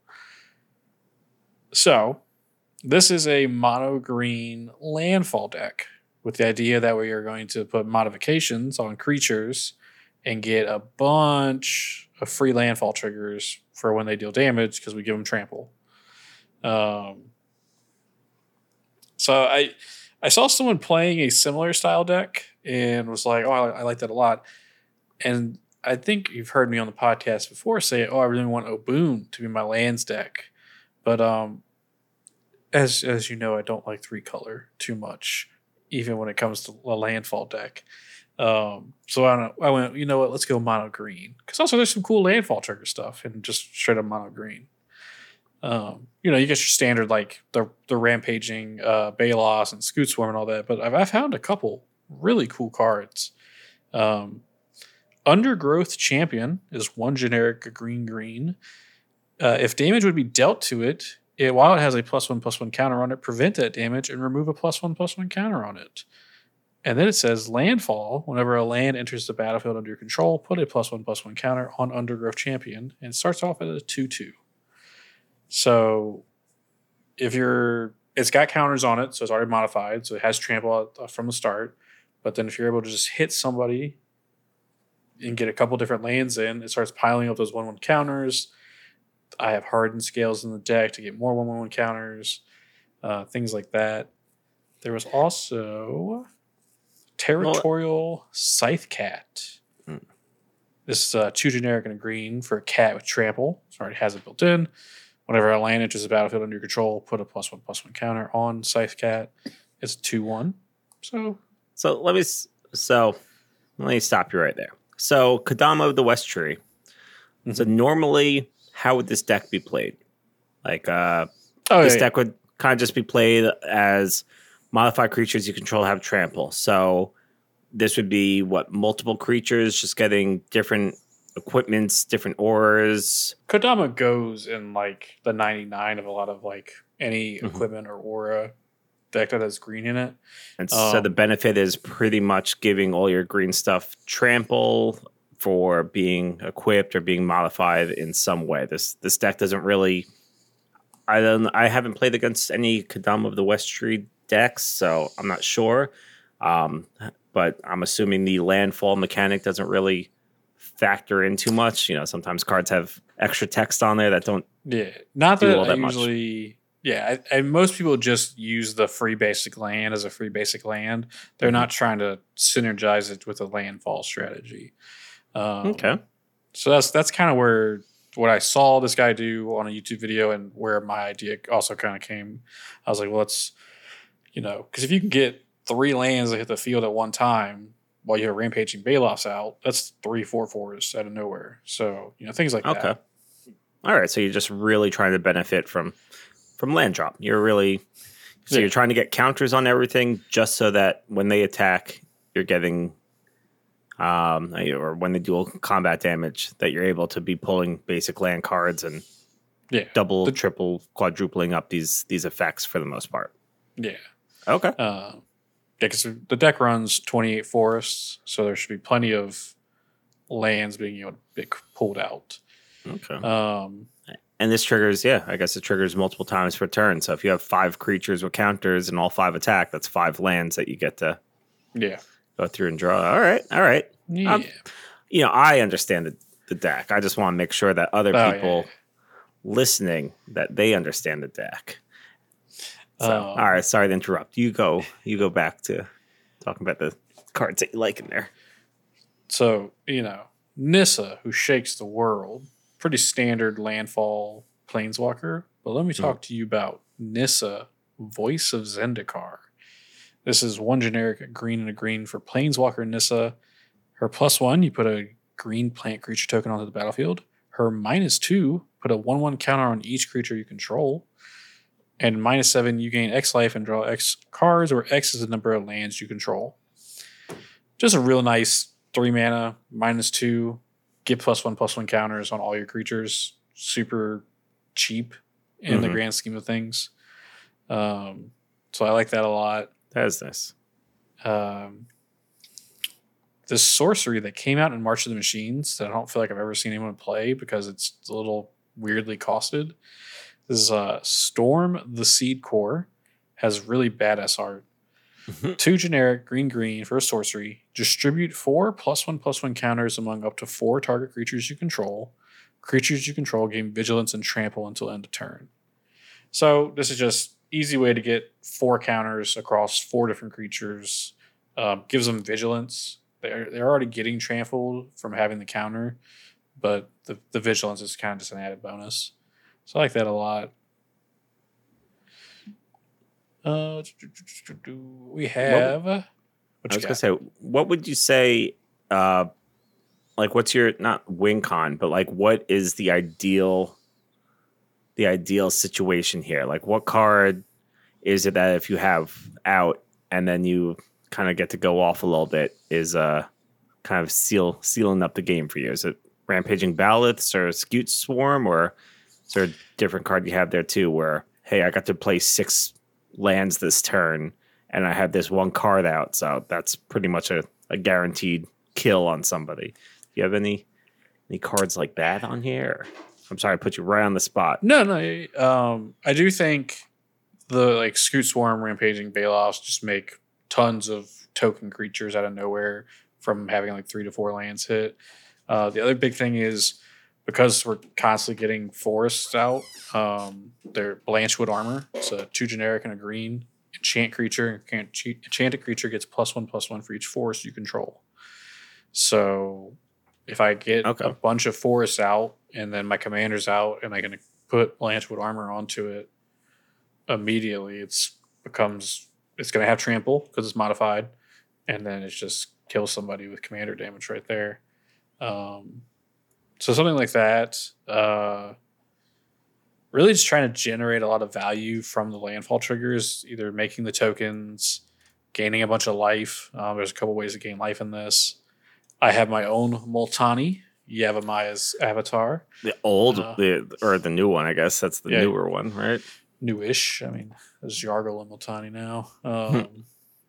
So, this is a mono green landfall deck with the idea that we are going to put modifications on creatures and get a bunch of free landfall triggers for when they deal damage because we give them trample. Um, so I I saw someone playing a similar style deck and was like, oh, I, I like that a lot. And I think you've heard me on the podcast before say, oh, I really want Oboon to be my lands deck. But um, as as you know, I don't like three color too much, even when it comes to a landfall deck. Um, so I don't know, I went, you know what? Let's go mono green because also there's some cool landfall trigger stuff and just straight up mono green. Um, you know, you get your standard like the the rampaging uh, Balos and Scoot Swarm and all that, but I've I've found a couple really cool cards. Um, Undergrowth Champion is one generic green green. Uh, if damage would be dealt to it, it, while it has a plus one plus one counter on it, prevent that damage and remove a plus one plus one counter on it. And then it says landfall. Whenever a land enters the battlefield under your control, put a plus one plus one counter on Undergrowth Champion, and it starts off at a two two. So if you're, it's got counters on it, so it's already modified. So it has trample from the start. But then if you're able to just hit somebody and get a couple different lands in, it starts piling up those one one counters. I have hardened scales in the deck to get more one one counters, uh, things like that. There was also Territorial Scythe Cat. Mm. This is uh, two generic and a green for a cat with trample. It already has it built in. Whenever a land enters the battlefield under your control, put a plus one plus one counter on Scythe Cat. It's a two one. So, so let me so let me stop you right there. So Kodama of the West Tree. Mm-hmm. So normally, how would this deck be played? Like, uh, oh, this yeah, deck yeah. would kind of just be played as modified creatures you control have trample. So this would be what, multiple creatures just getting different equipments, different auras. Kodama goes in like the ninety-nine of a lot of like any mm-hmm. equipment or aura deck that has green in it. And um, so the benefit is pretty much giving all your green stuff trample for being equipped or being modified in some way. This this deck doesn't really. I don't. I haven't played against any Kodama of the West Tree decks, so I'm not sure. Um, but I'm assuming the landfall mechanic doesn't really factor in too much. You know, sometimes cards have extra text on there that don't. Yeah, not that, all that I usually. Much. Yeah, I, I, most people just use the free basic land as a free basic land. They're mm-hmm. not trying to synergize it with a landfall strategy. Um, okay, so that's that's kind of where what I saw this guy do on a YouTube video, and where my idea also kind of came. I was like, well, let's. You know, because if you can get three lands that hit the field at one time while you have Rampaging Balefs out, that's three four fours out of nowhere. So, you know, things like okay. that. Okay. All right. So you're just really trying to benefit from from land drop. You're really so yeah. you're trying to get counters on everything just so that when they attack, you're getting um or when they do combat damage, that you're able to be pulling basic land cards and yeah, double, the, triple, quadrupling up these these effects for the most part. Yeah. Okay. Uh, yeah, because the deck runs twenty-eight forests, so there should be plenty of lands being able to be pulled out. Okay. Um, and this triggers, yeah, I guess it triggers multiple times per turn. So if you have five creatures with counters and all five attack, that's five lands that you get to yeah go through and draw. All right. All right. Yeah. Um, you know, I understand the, the deck. I just want to make sure that other oh, people yeah. listening, that they understand the deck. So, um, all right, sorry to interrupt. You go. You go back to talking about the cards that you like in there. So, you know, Nissa, who shakes the world, pretty standard landfall planeswalker. But let me talk mm. to you about Nissa, Voice of Zendikar. This is one generic green and a green for planeswalker Nissa. Her plus one, you put a green plant creature token onto the battlefield. Her minus two, put a one one counter on each creature you control. And minus seven, you gain X life and draw X cards, where X is the number of lands you control. Just a real nice three mana, minus two, get plus one, plus one counters on all your creatures. Super cheap in mm-hmm. the grand scheme of things. Um, so I like that a lot. That is nice. Um, this sorcery that came out in March of the Machines that I don't feel like I've ever seen anyone play because it's a little weirdly costed. This is uh, Storm the Seed Core. Has really badass art. Mm-hmm. Two generic green green for a sorcery. Distribute four plus one plus one counters among up to four target creatures you control. Creatures you control gain vigilance and trample until end of turn. So this is just easy way to get four counters across four different creatures. Um, gives them vigilance. They're they're already getting trampled from having the counter, but the, the vigilance is kind of just an added bonus. So I like that a lot. Uh, we have. What, I was gonna say, what would you say? Uh, like, what's your not win con, but like, what is the ideal, the ideal situation here? Like, what card is it that if you have out and then you kind of get to go off a little bit is uh kind of seal sealing up the game for you? Is it Rampaging Balloths or Scute Swarm, or is there a different card you have there too? Where hey, I got to play six lands this turn, and I had this one card out, so that's pretty much a, a guaranteed kill on somebody. Do you have any any cards like that on here? I'm sorry, I put you right on the spot. No, no. Um, I do think the like Scoot Swarm, Rampaging Balefs just make tons of token creatures out of nowhere from having like three to four lands hit. Uh, the other big thing is because we're constantly getting forests out, um, they're Blanchwood Armor. It's a two generic and a green enchant creature. Enchanted creature gets plus one plus one for each forest you control. So if I get Okay. a bunch of forests out and then my commander's out and I can put Blanchwood Armor onto it immediately, it's becomes it's going to have trample because it's modified, and then it just kills somebody with commander damage right there. Um, so something like that. Uh, really just trying to generate a lot of value from the landfall triggers, either making the tokens, gaining a bunch of life. Um, there's a couple ways to gain life in this. I have my own Multani, Yavimai's Avatar. The old, Uh, the or the new one, I guess. That's the yeah. newer one, right? Newish. I mean, there's Yargle and Multani now. Um,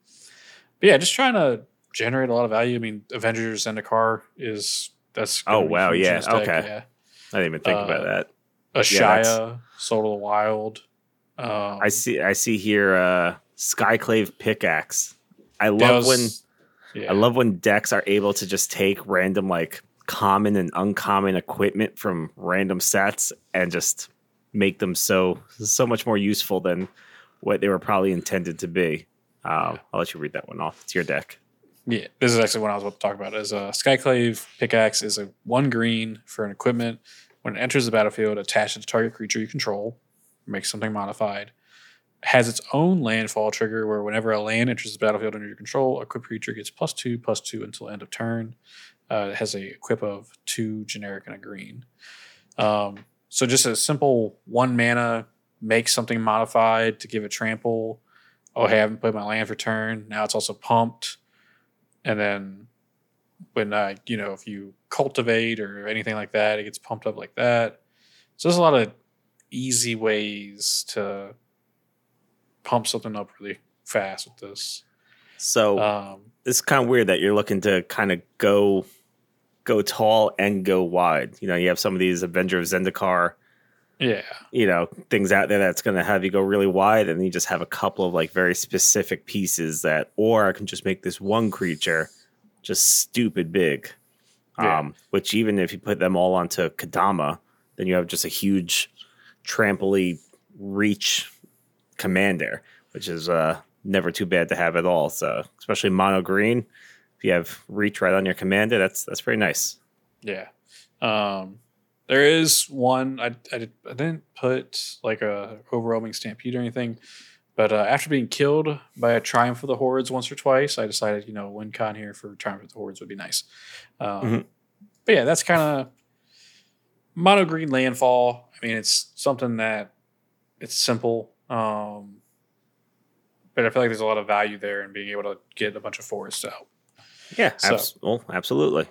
but yeah, just trying to generate a lot of value. I mean, Avengers Zendikar is that's. Oh, gonna be wow, huge in yeah, this deck, okay. yeah. I didn't even think Uh, about that. Ashaya, Soul of the Wild. Um, I see. I see here. Uh, Skyclave Pickaxe. I that love was- when yeah. I love when decks are able to just take random like common and uncommon equipment from random sets and just make them so so much more useful than what they were probably intended to be. Um, Yeah. I'll let you read that one off. It's your deck. Yeah, this is actually what I was about to talk about. Is a Skyclave Pickaxe is a one green for an equipment. When it enters the battlefield, attach it to target creature you control, make something modified. It has its own landfall trigger where whenever a land enters the battlefield under your control, a equipped creature gets plus two, plus two until end of turn. Uh, it has a equip of two generic and a green. Um, so just a simple one mana, make something modified to give it trample. Oh, hey, I haven't played my land for turn. Now it's also pumped. And then when, uh, you know, if you cultivate or anything like that, it gets pumped up like that. So there's a lot of easy ways to pump something up really fast with this. So Um, it's kind of weird that you're looking to kind of go go tall and go wide. You know, you have some of these Avenger of Zendikar, yeah. you know, things out there that's going to have you go really wide, and you just have a couple of like very specific pieces that, or I can just make this one creature just stupid big. Yeah. Um, which even if you put them all onto Kadama, then you have just a huge trampoline reach commander, which is uh, never too bad to have at all. So especially mono green, if you have reach right on your commander, that's that's pretty nice. Yeah. Um, there is one, I, I, did, I didn't put like a overwhelming stampede or anything, but uh, after being killed by a Triumph of the Hordes once or twice, I decided, you know, win con here for Triumph of the Hordes would be nice. Um, Mhm. But yeah, that's kind of mono green landfall. I mean, it's something that it's simple. Um, but I feel like there's a lot of value there in being able to get a bunch of forests out. Yeah, So- abs- well, absolutely.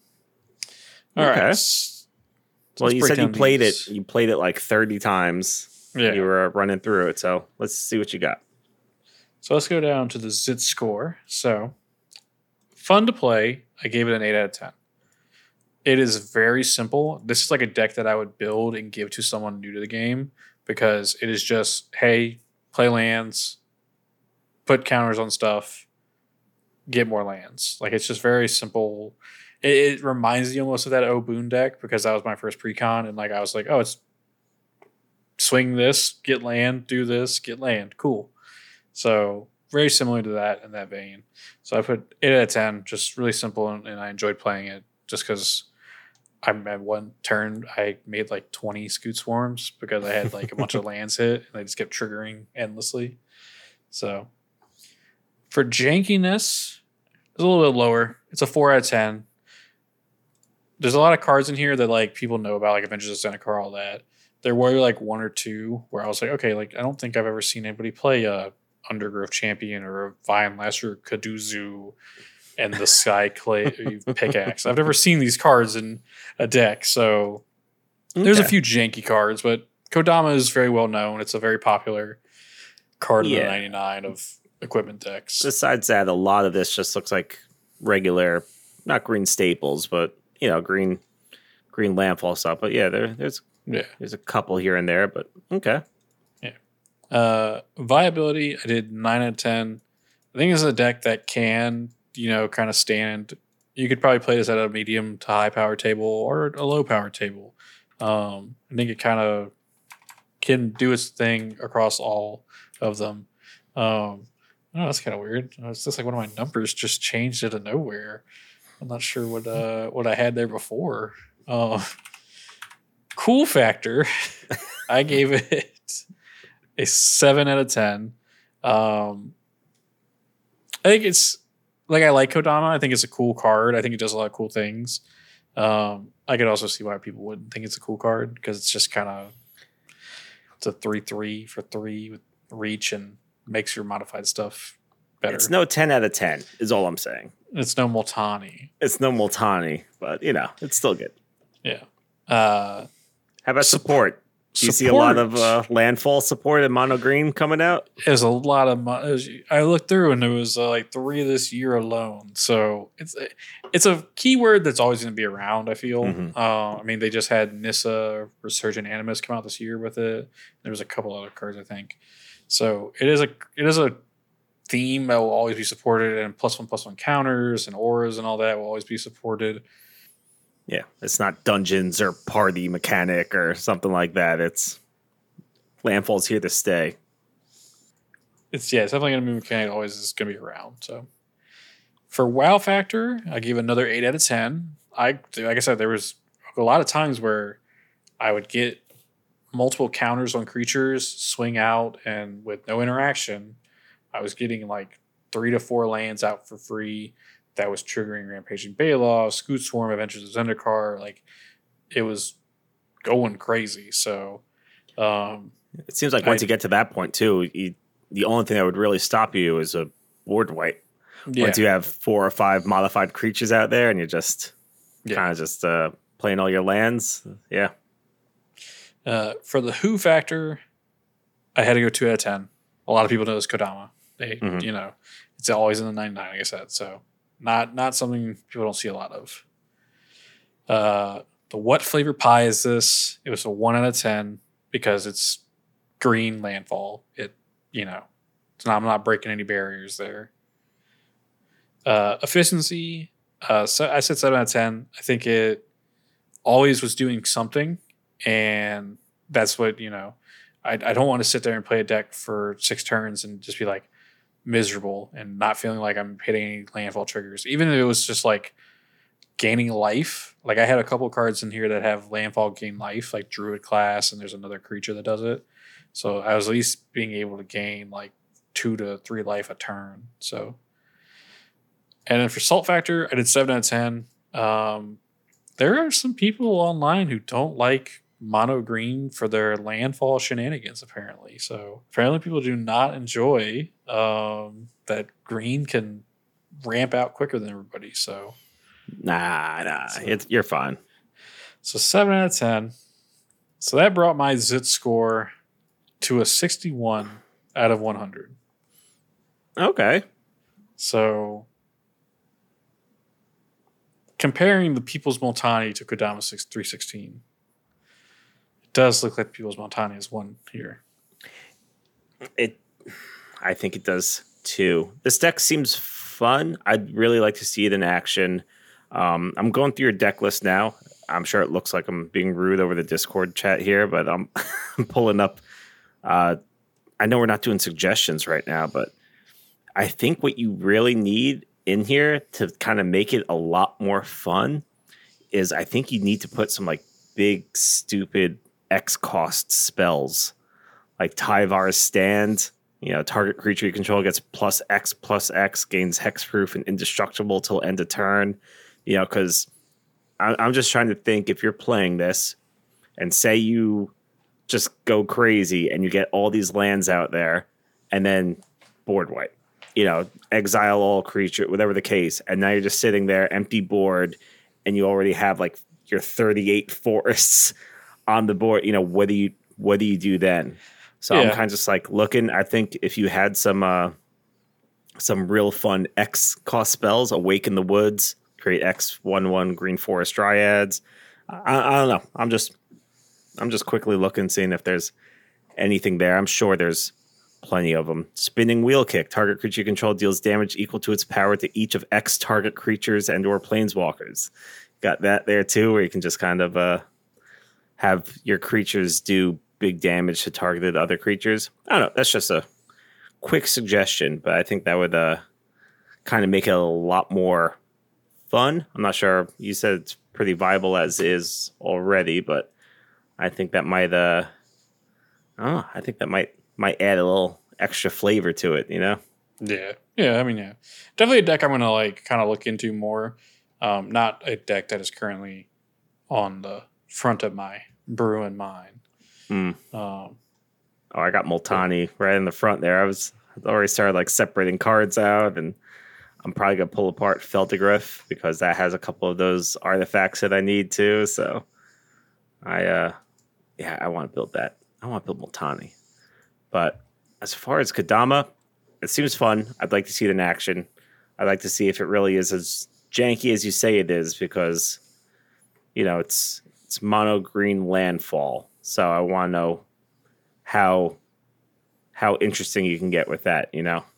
All right. Okay. s- Well, let's you break said you down played these. it. You played it like thirty times. Yeah. You were uh, running through it. So let's see what you got. So let's go down to the Zit score. So fun to play. I gave it an eight out of ten. It is very simple. This is like a deck that I would build and give to someone new to the game because it is just, hey, play lands, put counters on stuff, get more lands. Like it's just very simple. It, it reminds me almost of that O Boon deck because that was my first precon, and like I was like, oh, it's swing this, get land, do this, get land, cool. So very similar to that in that vein. So I put eight out of ten, just really simple, and, and I enjoyed playing it just because I'm at one turn I made like twenty Scoot Swarms because I had like a bunch of lands hit and they just kept triggering endlessly. So for jankiness, it's a little bit lower. It's a four out of ten. There's a lot of cards in here that like people know about, like Avengers of Zendikar, all that. There were like one or two where I was like, okay, like I don't think I've ever seen anybody play a Undergrowth Champion or a Vine Lasher Kaduzu and the Sky Clay Pickaxe. I've never seen these cards in a deck, so there's a Okay. few janky cards, but Kodama is very well known. It's a very popular card in Yeah. the ninety-nine of equipment decks. Besides that, a lot of this just looks like regular, not green staples, but you know, green, green landfall stuff. But yeah, there, there's Yeah. there's a couple here and there. But okay, Uh, viability, I did nine out of ten. I think it's a deck that can, you know, kind of stand. You could probably play this at a medium to high power table or a low power table. Um, I think it kind of can do its thing across all of them. Um, I know that's kind of weird. It's just like one of my numbers just changed out of nowhere. I'm not sure what uh, what I had there before. Uh, cool factor, I gave it a seven out of ten. Um, I think it's like I like Kodama. I think it's a cool card. I think it does a lot of cool things. Um, I could also see why people wouldn't think it's a cool card because it's just kind of it's a three three for three with reach and makes your modified stuff better. It's no ten out of ten is all I'm saying. It's no Multani. It's no Multani, but you know it's still good. Yeah. Uh, How about support? Do you see a lot of uh, landfall support in mono green coming out? There's a lot of. Mon- I looked through and there was uh, like three this year alone. So it's it's a keyword that's always going to be around. I feel. Mhm. Uh, I mean, they just had Nissa Resurgent Animus come out this year with it. There was a couple other cards, I think. So it is a it is a theme that will always be supported, and plus one plus one counters and auras and all that will always be supported. Yeah, it's not dungeons or party mechanic or something like that. It's landfall's here to stay. It's yeah, it's definitely gonna be mechanic. Always is gonna be around. So for wow factor, I give another eight out of ten. I like I said, there was a lot of times where I would get multiple counters on creatures, swing out, and with no interaction, I was getting like three to four lands out for free. That was triggering Rampaging Baloth, Scoot Swarm, Adventures of Zendikar. Like it was going crazy. So um, it seems like once I, you get to that point too, you, the only thing that would really stop you is a board wipe. Yeah. Once you have four or five modified creatures out there, and you're just yeah. kind of just uh, playing all your lands, yeah. Uh, for the who factor, I had to go two out of ten. A lot of people know this Kodama. They, mm-hmm. you know, it's always in the ninety-nine, like I said. So. Not not something people don't see a lot of. Uh, the what flavor pie is this? It was a one out of ten because it's green landfall. It you know, it's not, I'm not breaking any barriers there. Uh, efficiency, uh, so I said seven out of ten. I think it always was doing something, and that's what you know. I I don't want to sit there and play a deck for six turns and just be like. Miserable and not feeling like I'm hitting any landfall triggers. Even if it was just like gaining life. Like I had a couple cards in here that have landfall gain life, like Druid class, and there's another creature that does it. So I was at least being able to gain like two to three life a turn. So, and then for salt factor, I did seven out of ten. Um, there are some people online who don't like mono green for their landfall shenanigans, apparently. So apparently people do not enjoy um, that green can ramp out quicker than everybody. So nah, nah, so, it's, you're fine. So seven out of ten. So that brought my Zit score to a sixty-one out of one hundred. Okay. So comparing the People's Multani to Kodama three sixteen. Does look like People's Multani is one here. It, I think it does too. This deck seems fun. I'd really like to see it in action. Um, I'm going through your deck list now. I'm sure it looks like I'm being rude over the Discord chat here, but I'm, I'm pulling up. Uh, I know we're not doing suggestions right now, but I think what you really need in here to kind of make it a lot more fun is I think you need to put some like big, stupid X cost spells like Tyvar's Stand. You know, target creature you control gets plus X plus X, gains hexproof and indestructible till end of turn. You know, because I'm just trying to think if you're playing this and say you just go crazy and you get all these lands out there and then board wipe, you know, exile all creature, whatever the case. And now you're just sitting there empty board and you already have like your thirty-eight forests on the board. You know, what do you, what do you do then? So yeah. I'm kind of just like looking, I think if you had some, uh, some real fun X cost spells, Awaken the Woods, create X one one Green Forest Dryads. I, I don't know. I'm just I'm just quickly looking, seeing if there's anything there. I'm sure there's plenty of them. Spinning Wheel Kick. Target creature you control deals damage equal to its power to each of X target creatures and or planeswalkers. Got that there too, where you can just kind of uh, have your creatures do big damage to targeted other creatures. I don't know. That's just a quick suggestion, but I think that would uh, kind of make it a lot more fun. I'm not sure. You said it's pretty viable as is already, but I think that might. Uh, oh, I think that might might add a little extra flavor to it. You know? Yeah, yeah. I mean, yeah, definitely a deck I'm gonna like kind of look into more. Um, not a deck that is currently on the front of my Bruin mind. Mm. Um, oh, I got Multani right in the front there. I was I already started like separating cards out, and I'm probably gonna pull apart Feltegriff because that has a couple of those artifacts that I need too. So I, uh, yeah, I want to build that. I want to build Multani. But as far as Kodama, it seems fun. I'd like to see it in action. I'd like to see if it really is as janky as you say it is, because you know it's it's mono green landfall. So I want to know how how interesting you can get with that. You know,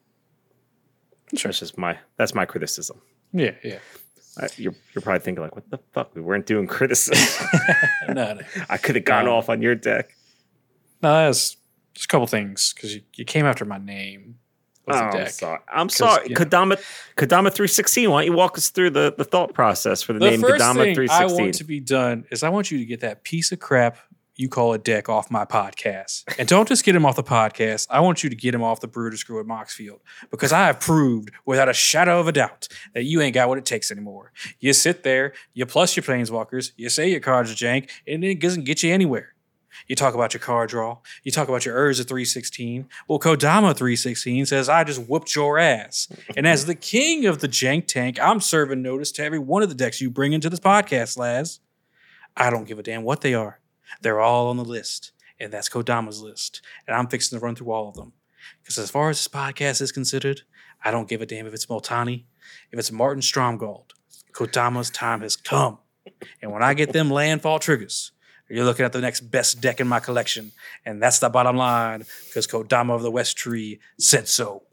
sure. That's just my that's my criticism. Yeah, yeah. I, you're you're probably thinking like, what the fuck? We weren't doing criticism. no, no. I could have gone um, off on your deck. No, that's just a couple things because you, you came after my name. Oh, I'm sorry. I'm sorry. Yeah. Kodama, Kodama three sixteen. Why don't you walk us through the, the thought process for the, the name first Kodama thing three sixteen? I want to be done is I want you to get that piece of crap you call a deck off my podcast. And don't just get him off the podcast. I want you to get him off the Brew to Screw at Moxfield, because I have proved without a shadow of a doubt that you ain't got what it takes anymore. You sit there, you plus your planeswalkers, you say your cards are jank, and it doesn't get you anywhere. You talk about your card draw. You talk about your Urza three sixteen. Well, Kodama three sixteen says, I just whooped your ass. And as the king of the jank tank, I'm serving notice to every one of the decks you bring into this podcast, Laz. I don't give a damn what they are. They're all on the list. And that's Kodama's list. And I'm fixing to run through all of them. Because as far as this podcast is considered, I don't give a damn if it's Multani, if it's Martin Stromgold. Kodama's time has come. And when I get them landfall triggers, you're looking at the next best deck in my collection. And that's the bottom line, because Kodama of the West Tree said so.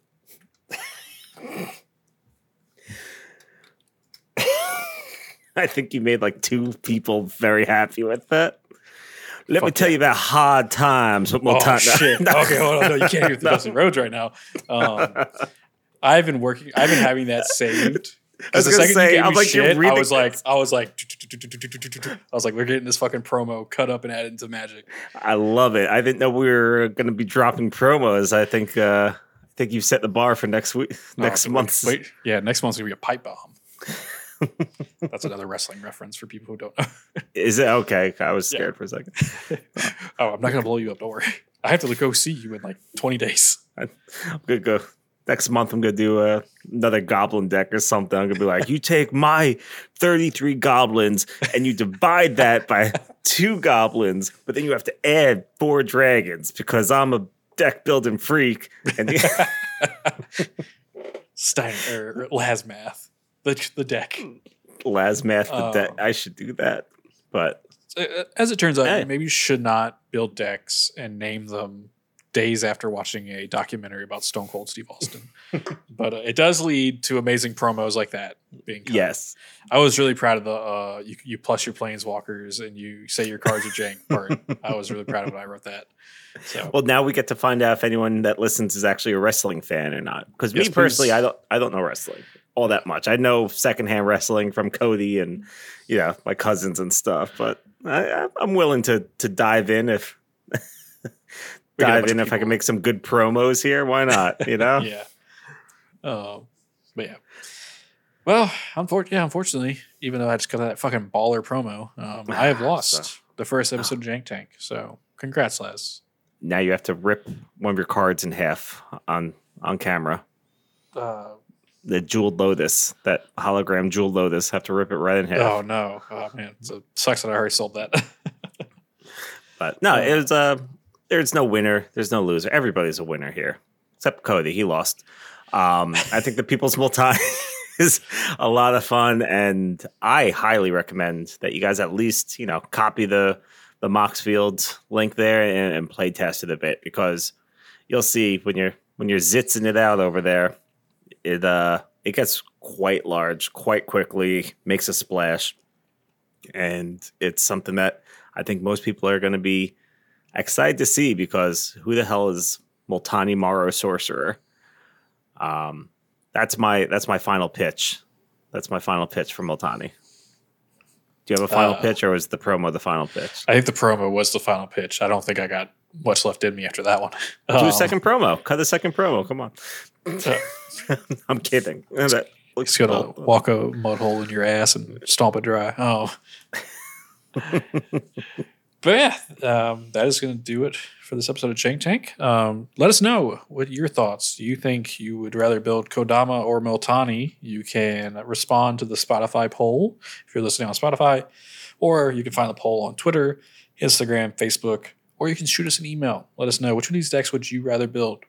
I think you made like two people very happy with that. Let Fuck me tell yeah. you about hard times with Multani. Oh, shit. Okay, hold on. No, you can't hear the no. Dusty Roads right now. Um, I've been working, I've been having that saved. I was the gonna second say, you gave I'm me like, shit, you're I was like, this. I was like, I was like, we're getting this fucking promo cut up and added into Magic. I love it. I didn't know we were going to be dropping promos. I think, uh, I think you've set the bar for next week, next oh, month. Wait, wait, yeah, next month's gonna be a pipe bomb. That's another wrestling reference for people who don't know. Is it okay? I was scared yeah. for a second. Oh, I'm not gonna blow you up. Don't worry. I have to go see you in like twenty days. I'm gonna go next month. I'm gonna do uh, another goblin deck or something. I'm gonna be like, you take my thirty-three goblins and you divide that by two goblins, but then you have to add four dragons because I'm a deck building freak. And Stein or Laz Math. The, the deck. Lasmath, the um, deck. I should do that. But as it turns out, hey. maybe you should not build decks and name them days after watching a documentary about Stone Cold Steve Austin. But uh, it does lead to amazing promos like that being cut. Yes. I was really proud of the uh, you, you plus your planeswalkers and you say your cards are jank part. I was really proud of when I wrote that. So. Well, now we get to find out if anyone that listens is actually a wrestling fan or not. Because yes, me personally, please. I don't I don't know wrestling all that much. I know secondhand wrestling from Cody and you know my cousins and stuff, but I, I'm willing to to dive in if dive in if I can make some good promos here. Why not? You know? yeah. Um, but yeah. Well, unfortunately, yeah, unfortunately, even though I just got that fucking baller promo, um, I have lost so. the first episode of Jank Tank. So congrats, Les. Now you have to rip one of your cards in half on on camera. Uh, the Jeweled Lotus, that hologram Jeweled Lotus, have to rip it right in half. Oh no, oh man, so it sucks that I already sold that. But no, it was uh, there's no winner, there's no loser. Everybody's a winner here, except Cody. He lost. Um, I think the People's Multi is a lot of fun, and I highly recommend that you guys at least you know copy the the Moxfield link there and, and play test it a bit because you'll see when you're when you're zitzing it out over there, it uh it gets quite large quite quickly, makes a splash, and it's something that I think most people are going to be excited to see, because who the hell is Multani Morrow Sorcerer? Um, that's my that's my final pitch. That's my final pitch for Multani. Do you have a final uh, pitch, or was the promo the final pitch? I think the promo was the final pitch. I don't think I got much left in me after that one. Do um, a second promo. Cut the second promo. Come on. Uh, I'm kidding. That looks gonna cool. Walk a mud hole in your ass and stomp it dry. Oh. But yeah, um, that is going to do it for this episode of Jank Tank. Um, let us know what your thoughts. Do you think you would rather build Kodama or Multani? You can respond to the Spotify poll if you're listening on Spotify, or you can find the poll on Twitter, Instagram, Facebook, or you can shoot us an email. Let us know which of these decks would you rather build.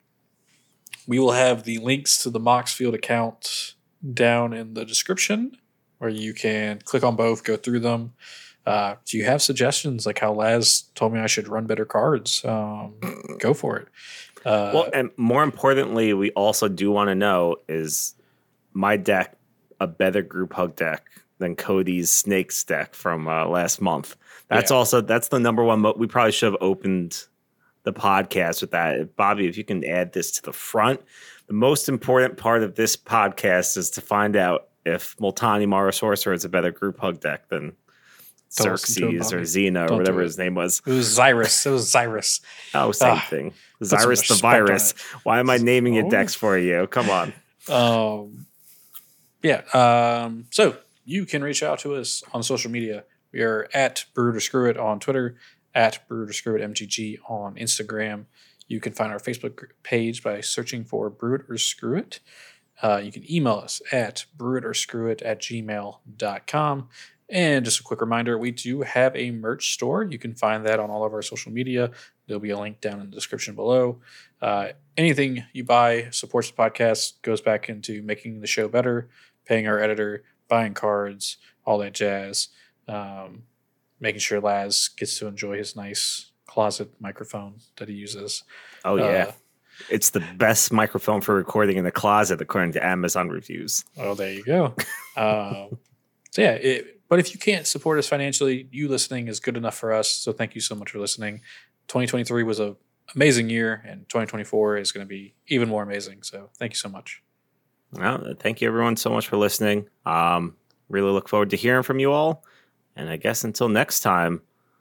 We will have the links to the Moxfield account down in the description, where you can click on both, go through them. Uh, do you have suggestions, like how Laz told me I should run better cards? Um, go for it. Uh, well, and more importantly, we also do want to know, is my deck a better group hug deck than Cody's Snakes deck from uh, last month? That's yeah. also that's the number one. Mo- we probably should have opened the podcast with that. Bobby, if you can add this to the front. The most important part of this podcast is to find out if Multani Morrow Sorcerer is a better group hug deck than Xerxes or Xena or whatever his name was. It was Xyrus. It was Xyrus. Oh, same uh, thing. Xyrus the virus. Why am I naming it decks for you? Come on. Um, yeah. Um, so you can reach out to us on social media. We are at Brew or Screw It on Twitter, at Brew or Screw It M G G on Instagram. You can find our Facebook page by searching for Brew It or Screw It. Uh, you can email us at brewitorScrewit at gmail dot com. And just a quick reminder, we do have a merch store. You can find that on all of our social media. There'll be a link down in the description below. Uh, anything you buy supports the podcast, goes back into making the show better, paying our editor, buying cards, all that jazz, um, making sure Laz gets to enjoy his nice closet microphone that he uses. Oh, yeah. Uh, it's the best microphone for recording in the closet, according to Amazon reviews. Oh, there you go. uh, so, yeah, it, but if you can't support us financially, you listening is good enough for us. So thank you so much for listening. twenty twenty-three was an amazing year, and twenty twenty-four is going to be even more amazing. So thank you so much. Well, thank you, everyone, so much for listening. Um, really look forward to hearing from you all. And I guess until next time,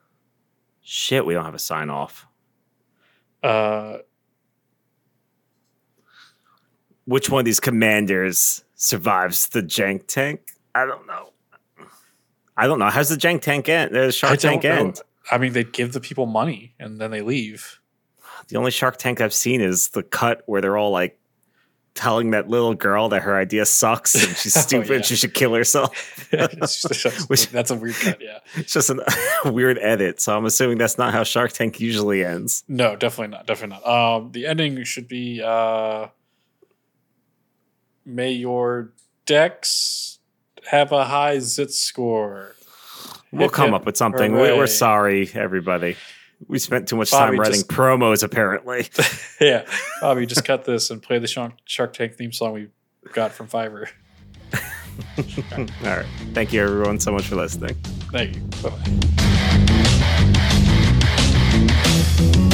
shit, we don't have a sign off. Uh, Which one of these commanders survives the Jank Tank? I don't know. I don't know. How's the Jank Tank end? There's Shark Tank end. I mean, they give the people money and then they leave. The only Shark Tank I've seen is the cut where they're all like telling that little girl that her idea sucks and she's stupid. oh, yeah. She should kill herself. Which, that's a weird cut. Yeah, it's just a weird edit. So I'm assuming that's not how Shark Tank usually ends. No, definitely not. Definitely not. Um, the ending should be uh, may your decks have a high zit score. We'll hip, come hip, up with something. Hooray. We're sorry, everybody. We spent too much Bobby time writing just, promos, apparently. Yeah. Bobby, just cut this and play the Shark, Shark Tank theme song we got from Fiverr. All right. Thank you, everyone, so much for listening. Thank you. Bye-bye.